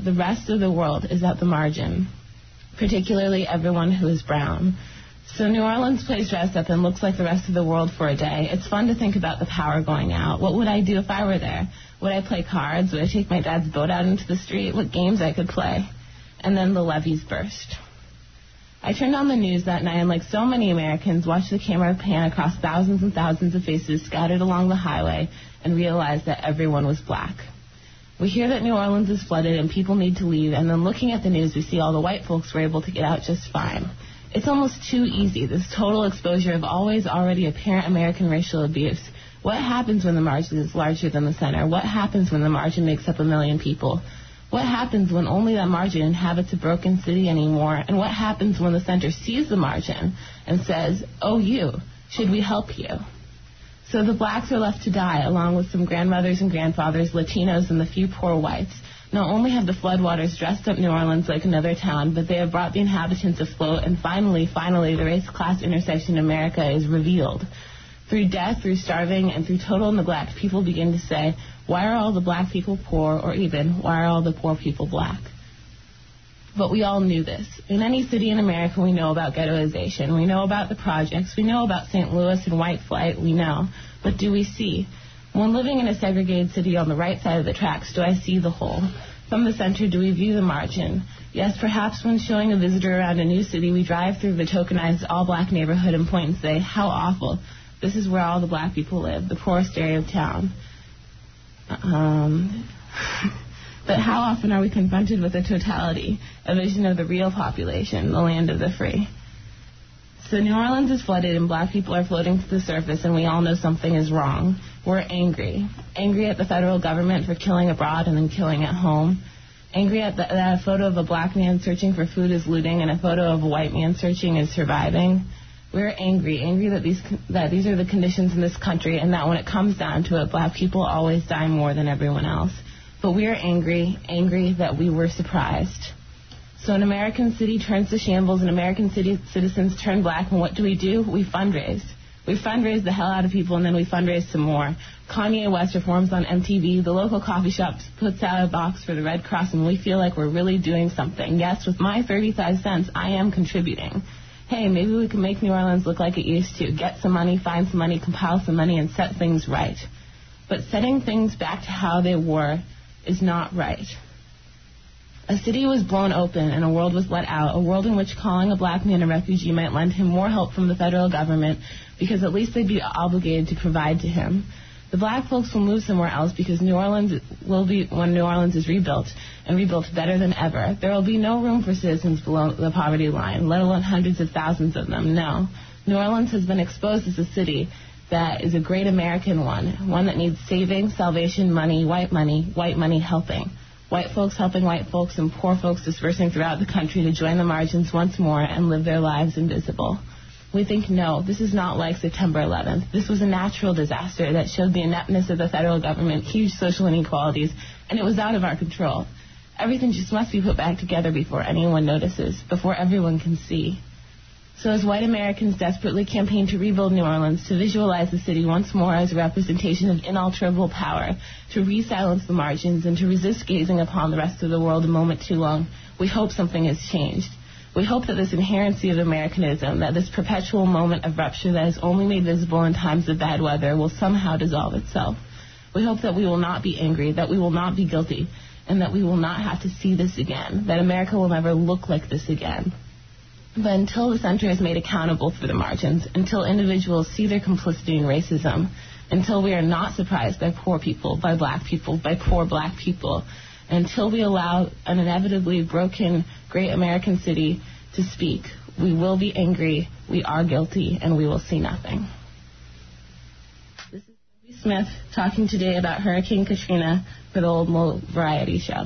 is at the margin, particularly everyone who is brown. So New Orleans plays dress up and looks like the rest of the world for a day. It's fun to think about the power going out. What would I do if I were there? Would I play cards? Would I take my dad's boat out into the street? What games I could play? And then the levees burst. I turned on the news that night and, like so many Americans, watched the camera pan across thousands and thousands of faces scattered along the highway and realized that everyone was black. We hear that New Orleans is flooded and people need to leave, and then looking at the news, we see all the white folks were able to get out just fine. It's almost too easy, this total exposure of always already apparent American racial abuse. What happens when the margin is larger than the center? What happens when the margin makes up 1 million people? What happens when only that margin inhabits a broken city anymore? And what happens when the center sees the margin and says, oh, you, should we help you? So the blacks are left to die, along with some grandmothers and grandfathers, Latinos, and the few poor whites. Not only have the floodwaters dressed up New Orleans like another town, but they have brought the inhabitants afloat, and finally, the race-class intersection in America is revealed. Through death, through starving, and through total neglect, people begin to say, why are all the black people poor, or even, why are all the poor people black? But we all knew this. In any city in America, we know about ghettoization. We know about the projects. We know about St. Louis and white flight. We know. But do we see? When living in a segregated city on the right side of the tracks, do I see the whole? From the center, do we view the margin? Yes, perhaps when showing a visitor around a new city, we drive through the tokenized all-black neighborhood and point and say, how awful. This is where all the black people live, the poorest area of town. But how often are we confronted with a totality, a vision of the real population, the land of the free? So New Orleans is flooded and black people are floating to the surface, and we all know something is wrong. We're angry. Angry at the federal government for killing abroad and then killing at home. Angry at that a photo of a black man searching for food is looting and a photo of a white man searching is surviving. We're angry that these are the conditions in this country, and that when it comes down to it, black people always die more than everyone else. But we are angry that we were surprised. So an American city turns to shambles and American citizens turn black, and what do? We fundraise. We fundraise the hell out of people, and then we fundraise some more. Kanye West performs on MTV. The local coffee shop puts out a box for the Red Cross, and we feel like we're really doing something. Yes, with my 35 cents, I am contributing. Hey, maybe we can make New Orleans look like it used to. Get some money, find some money, compile some money, and set things right. But setting things back to how they were is not right. A city was blown open and a world was let out, a world in which calling a black man a refugee might lend him more help from the federal government because at least they'd be obligated to provide to him. The black folks will move somewhere else because New Orleans will be, when New Orleans is rebuilt, and rebuilt better than ever, there will be no room for citizens below the poverty line, let alone hundreds of thousands of them. No. New Orleans has been exposed as a city that is a great American one that needs saving, salvation, money, white money helping. White folks helping white folks and poor folks dispersing throughout the country to join the margins once more and live their lives invisible. We think, no, this is not like September 11th. This was a natural disaster that showed the ineptness of the federal government, huge social inequalities, and it was out of our control. Everything just must be put back together before anyone notices, before everyone can see. So as white Americans desperately campaign to rebuild New Orleans, to visualize the city once more as a representation of inalterable power, to re-silence the margins, and to resist gazing upon the rest of the world a moment too long, we hope something has changed. We hope that this inherency of Americanism, that this perpetual moment of rupture that is only made visible in times of bad weather will somehow dissolve itself. We hope that we will not be angry, that we will not be guilty, and that we will not have to see this again, that America will never look like this again. But until the center is made accountable for the margins, until individuals see their complicity in racism, until we are not surprised by poor people, by black people, by poor black people, until we allow an inevitably broken great American city to speak, we will be angry, we are guilty, and we will see nothing. This is Sophie Smith talking today about Hurricane Katrina for the Old Mo Variety Show.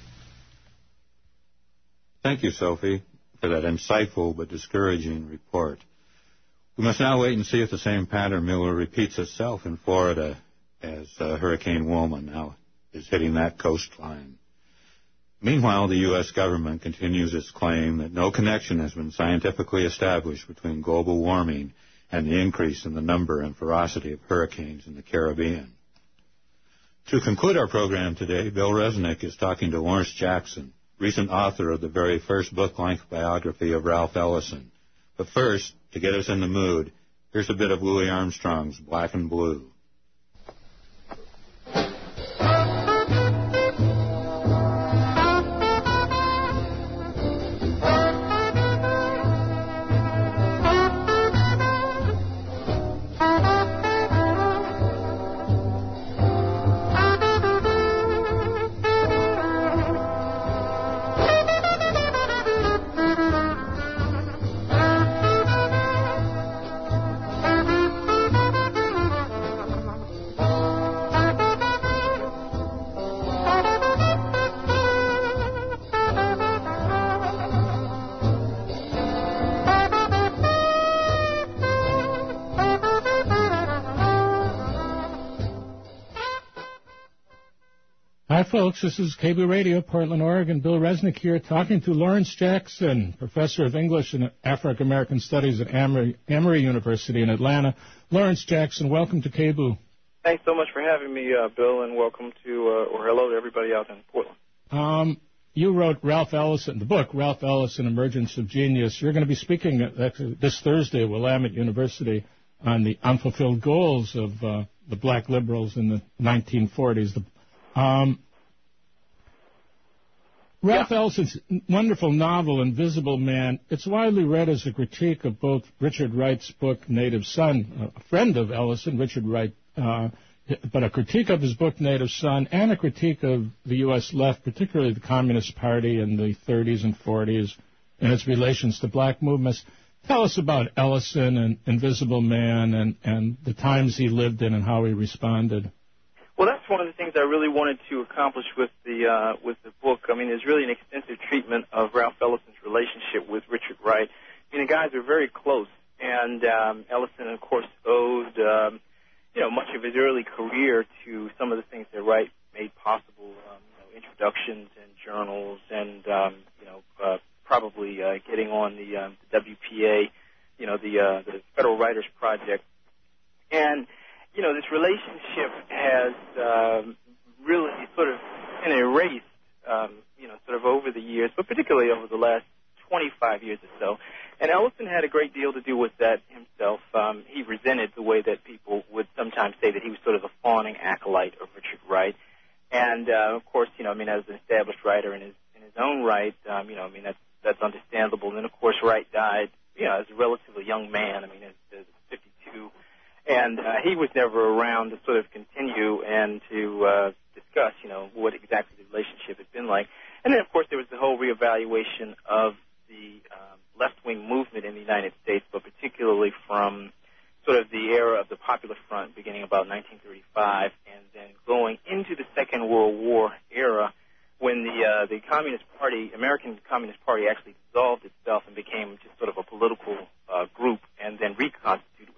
Thank you, Sophie, for that insightful but discouraging report. We must now wait and see if the same pattern repeats itself in Florida as Hurricane Wilma now is hitting that coastline. Meanwhile, the U.S. government continues its claim that no connection has been scientifically established between global warming and the increase in the number and ferocity of hurricanes in the Caribbean. To conclude our program today, Bill Resnick is talking to Lawrence Jackson, recent author of the very first book-length biography of Ralph Ellison. But first, to get us in the mood, here's a bit of Louis Armstrong's Black and Blue. Hi, folks. This is KBOO Radio, Portland, Oregon. Bill Resnick here, talking to Lawrence Jackson, professor of English and African American Studies at Emory University in Atlanta. Lawrence Jackson, welcome to KBOO. Thanks so much for having me, Bill, and welcome to, or hello to everybody out in Portland. You wrote Ralph Ellison, the book, Ralph Ellison, Emergence of Genius. You're going to be speaking this Thursday at Willamette University on the unfulfilled goals of the black liberals in the 1940s. Ralph Ellison's wonderful novel, Invisible Man, it's widely read as a critique of both Richard Wright's book, Native Son, a friend of Ellison, Richard Wright, but a critique of his book, Native Son, and a critique of the U.S. left, particularly the Communist Party in the 30s and 40s, and its relations to black movements. Tell us about Ellison and Invisible Man and the times he lived in and how he responded. Well, that's one of the things I really wanted to accomplish with the book. I mean, there's really an extensive treatment of Ralph Ellison's relationship with Richard Wright. I mean, the guys are very close, and Ellison, of course, owed much of his early career to some of the things that Wright made possible, introductions and journals, and probably getting on the WPA, the Federal Writers Project, and this relationship has really sort of been erased, sort of over the years, but particularly over the last 25 years or so. And Ellison had a great deal to do with that himself. He resented the way that people would sometimes say that he was sort of a fawning acolyte of Richard Wright. And, of course, as an established writer in his own right, that's understandable. And then, of course, Wright died, as a relatively young man. I mean, at 52. And he was never around to sort of continue and to discuss, what exactly the relationship had been like. And then, of course, there was the whole reevaluation of the left-wing movement in the United States, but particularly from sort of the era of the Popular Front beginning about 1935 and then going into the Second World War era when the Communist Party, American Communist Party, actually dissolved itself and became just sort of a political group and then reconstituted,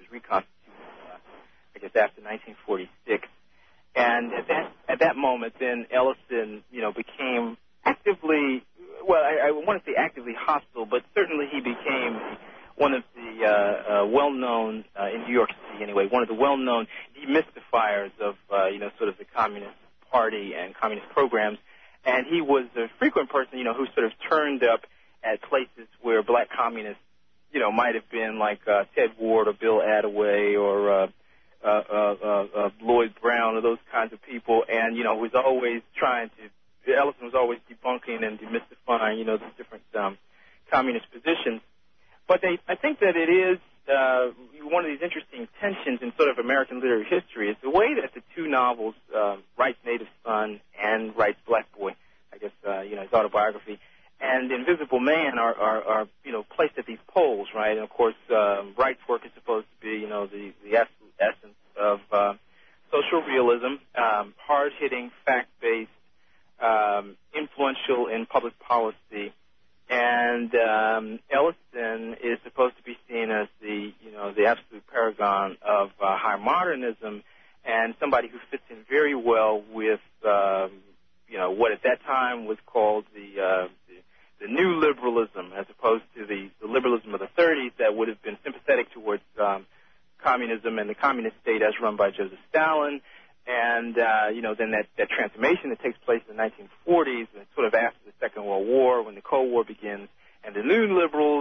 I guess, after 1946. And at that moment, then Ellison, became actively, well, I want to say actively hostile, but certainly he became one of the well-known, in New York City anyway, one of the well-known demystifiers of, sort of the Communist Party and communist programs. And he was a frequent person, who sort of turned up at places where black communists, might have been like Ted Ward or Bill Attaway or Lloyd Brown or those kinds of people, and, was always Ellison was always debunking and demystifying, the different communist positions. But I think that it is one of these interesting tensions in sort of American literary history is the way that the two novels, Wright's Native Son and Wright's Black Boy, I guess, his autobiography, and Invisible Man are placed at these poles, right? And, of course, Wright's work is supposed to be, the absolute essence of social realism, hard-hitting, fact-based, influential in public policy. And Ellison is supposed to be seen as the absolute paragon of high modernism and somebody who fits in very well with, what at that time was called the new liberalism, as opposed to the liberalism of the 30s that would have been sympathetic towards communism and the communist state as run by Joseph Stalin. And, then that transformation that takes place in the 1940s, and sort of after the Second World War, when the Cold War begins, and the new liberals,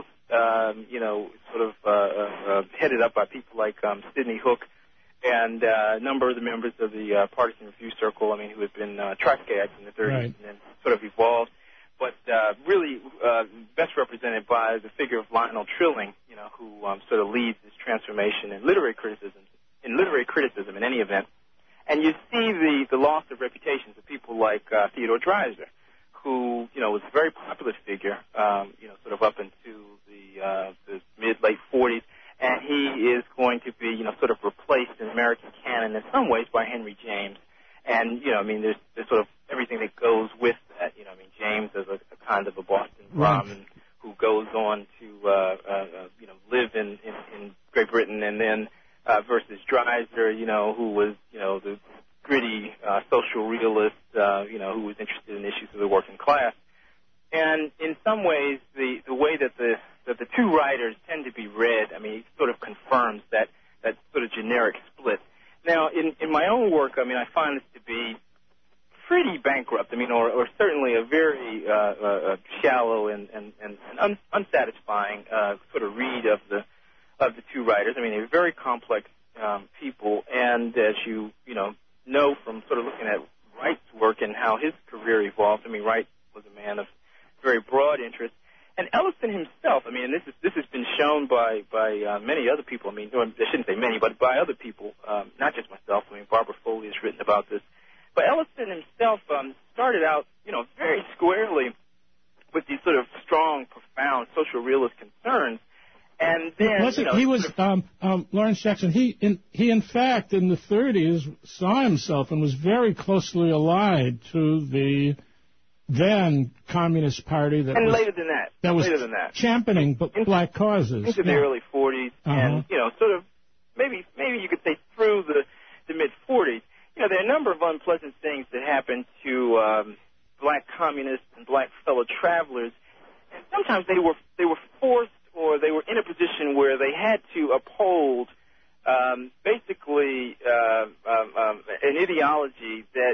headed up by people like Sidney Hook and a number of the members of the Partisan Review Circle, who had been Trotskyites in the 30s, right, and then sort of evolved, but really best represented by the figure of Lionel Trilling, who sort of leads this transformation in literary criticism in any event. And you see the loss of reputations of people like Theodore Dreiser, who, was a very popular figure, sort of up into the mid-late 40s, and he is going to be, sort of replaced in American canon in some ways by Henry James. And, there's sort of everything that goes with that. James as a kind of a Boston Brahmin who goes on to, live in Great Britain, and then versus Dreiser, who was, the gritty social realist, who was interested in issues of the working class. And in some ways, the way that the two writers tend to be read, I mean, it sort of confirms that sort of generic split. Now, in my own work, I mean, I find this to be pretty bankrupt. I mean, or certainly a very shallow and unsatisfying sort of read of the two writers. I mean, they're very complex people, and as you know from sort of looking at Wright's work and how his career evolved. I mean, Wright was a man of very broad interest. And Ellison himself, I mean, and this has been shown by many other people. I mean, I shouldn't say many, but by other people, not just myself. I mean, Barbara Foley has written about this. But Ellison himself started out, very squarely with these sort of strong, profound social realist concerns. And then, he was Lawrence Jackson. He in fact in the 30s saw himself and was very closely allied to the then Communist Party that was championing black causes into the early 40s, and sort of maybe you could say through the mid 40s. There are a number of unpleasant things that happened to black communists and black fellow travelers, and sometimes they were forced, or they were in a position where they had to uphold basically an ideology that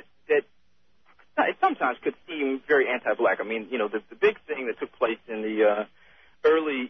it sometimes could seem very anti-black. I mean, the big thing that took place in the early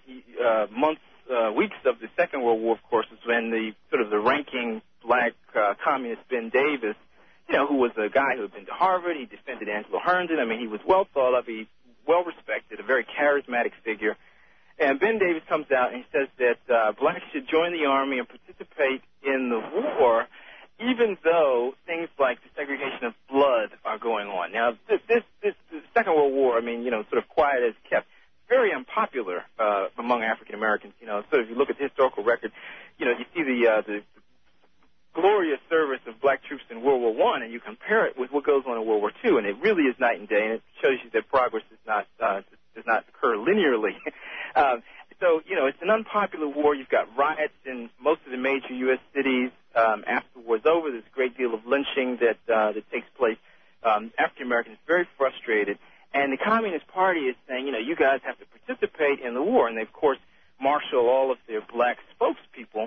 weeks of the Second World War, of course, was when the ranking black communist Ben Davis, who was a guy who had been to Harvard. He defended Angelo Herndon. I mean, he was well thought of, well respected, a very charismatic figure. And Ben Davis comes out and he says that blacks should join the Army and participate in the war, even though things like the segregation of blood are going on. Now, this Second World War, I mean, sort of quiet as kept, very unpopular among African Americans. So if you look at the historical record, you see the glorious service of black troops in World War I, and you compare it with what goes on in World War II, and it really is night and day, and it shows you that progress does not occur linearly. So, it's an unpopular war. You've got riots in most of the major U.S. cities. After the war's over, there's a great deal of lynching that takes place. African Americans are very frustrated, and the Communist Party is saying, you guys have to participate in the war, and they, of course, marshal all of their black spokespeople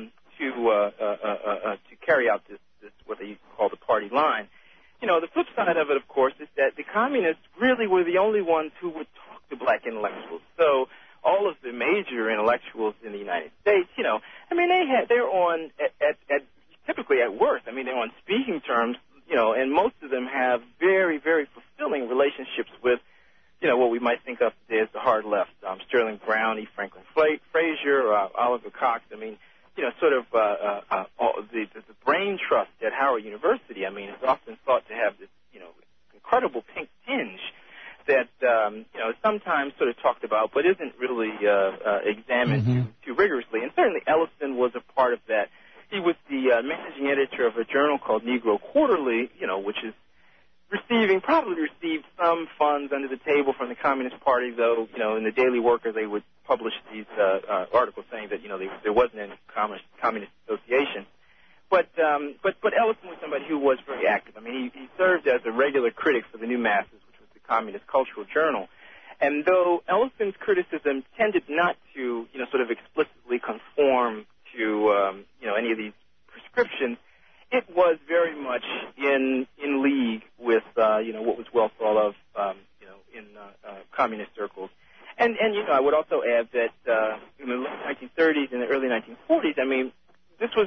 to carry out this what they used to call the party line. The flip side of it, of course, is that the communists really were the only ones who would talk to black intellectuals. So all of the major intellectuals in the United States, I mean, they're on typically at worst. I mean, they're on speaking terms, and most of them have very, very fulfilling relationships with, what we might think of today as the hard left. Sterling Brown, E. Franklin Frazier, Oliver Cox. I mean, sort of the brain trust at Howard University. I mean, it's often thought to have this, incredible pink tinge that, is sometimes sort of talked about, but isn't really examined too rigorously. And certainly Ellison was a part of that. He was the managing editor of a journal called Negro Quarterly, which is probably received some funds under the table from the Communist Party, though, in the Daily Worker they would publish these articles saying that, there wasn't any communist association. But Ellison was somebody who was very active. I mean, he served as a regular critic for the New Masses, which was the Communist Cultural Journal. And though Ellison's criticism tended not to, sort of explicitly conform to, any of these prescriptions, it was very much in league with, what was well thought of, in communist circles. And I would also add that in the late 1930s and the early 1940s, I mean, this was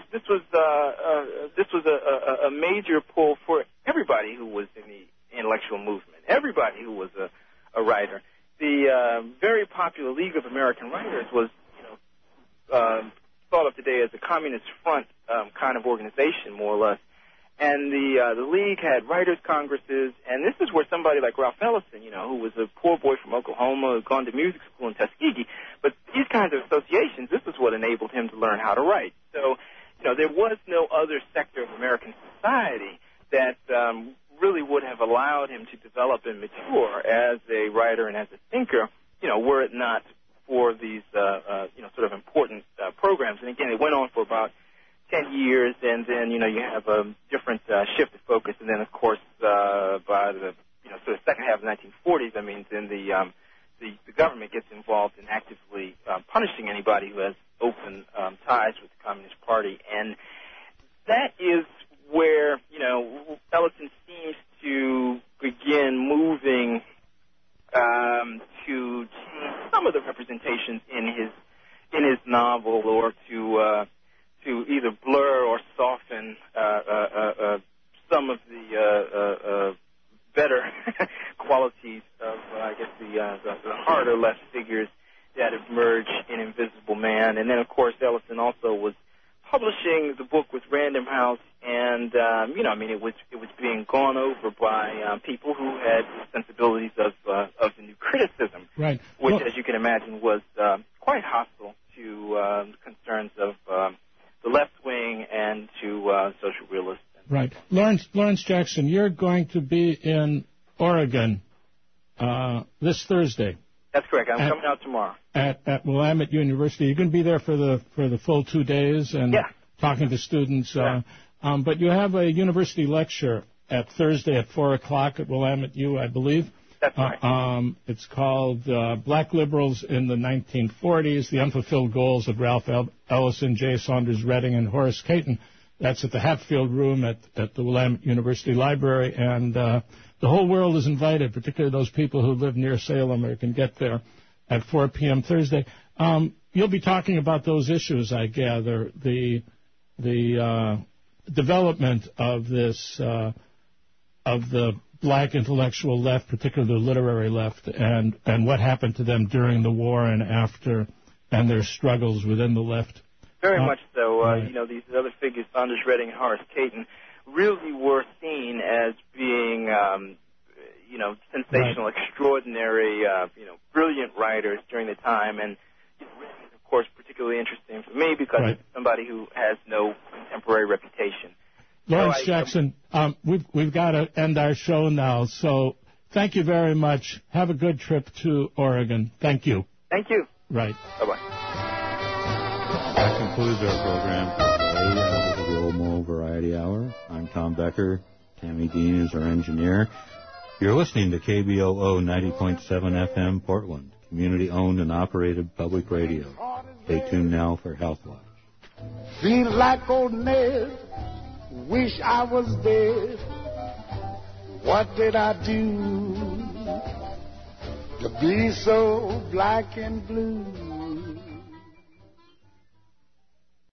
a major pull for everybody who was in the intellectual movement, everybody who was a writer. The very popular League of American Writers was, thought of today as a communist front kind of organization, more or less. And the League had writers' congresses, and this is where somebody like Ralph Ellison, who was a poor boy from Oklahoma, who had gone to music school in Tuskegee, but these kinds of associations, this is what enabled him to learn how to write. So, there was no other sector of American society that really would have allowed him to develop and mature as a writer and as a thinker, were it not for these, sort of important programs. And again, it went on for about 10 years, and then, you have a different shift of focus. And then, of course, by the, so the second half of the 1940s, then the government gets involved in actively punishing anybody who has open ties with the Communist Party. And that is where, Ellison seems to begin moving to change some of the representations in his novel, or to either blur or soften some of the better qualities of, the harder left figures that emerge in Invisible Man. And then, of course, Ellison also was publishing the book with Random House, and it was being gone over by people who had sensibilities of the new criticism, right? Which, as you can imagine, was quite hostile to concerns of the left wing and to social realists. Right, Lawrence Jackson, you're going to be in Oregon this Thursday. That's correct. I'm coming out tomorrow. At Willamette University. You're going to be there for the full 2 days and talking to students. Yeah. But you have a university lecture at Thursday at 4 o'clock at Willamette U, I believe. That's right. It's called Black Liberals in the 1940s, The Unfulfilled Goals of Ralph Ellison, J. Saunders Redding, and Horace Caton. That's at the Hatfield Room at the Willamette University Library. And the whole world is invited, particularly those people who live near Salem or can get there, at 4 p.m. Thursday. You'll be talking about those issues, I gather, the development of this of the black intellectual left, particularly the literary left, and what happened to them during the war and after, and their struggles within the left. Very much so. Right. These other figures, Saunders Redding and Horace Caton, really were seen as being, sensational, right, extraordinary, brilliant writers during the time. And, of course, particularly interesting for me because right, it's somebody who has no contemporary reputation. Lawrence Jackson, we've got to end our show now. So thank you very much. Have a good trip to Oregon. Thank you. Thank you. Right. Bye-bye. That concludes our program for today. This is the Old Mole Variety Hour. I'm Tom Becker. Tammy Dean is our engineer. You're listening to KBOO 90.7 FM Portland, community-owned and operated public radio. Stay tuned now for Health Watch. Feel like old Ned, wish I was dead. What did I do to be so black and blue?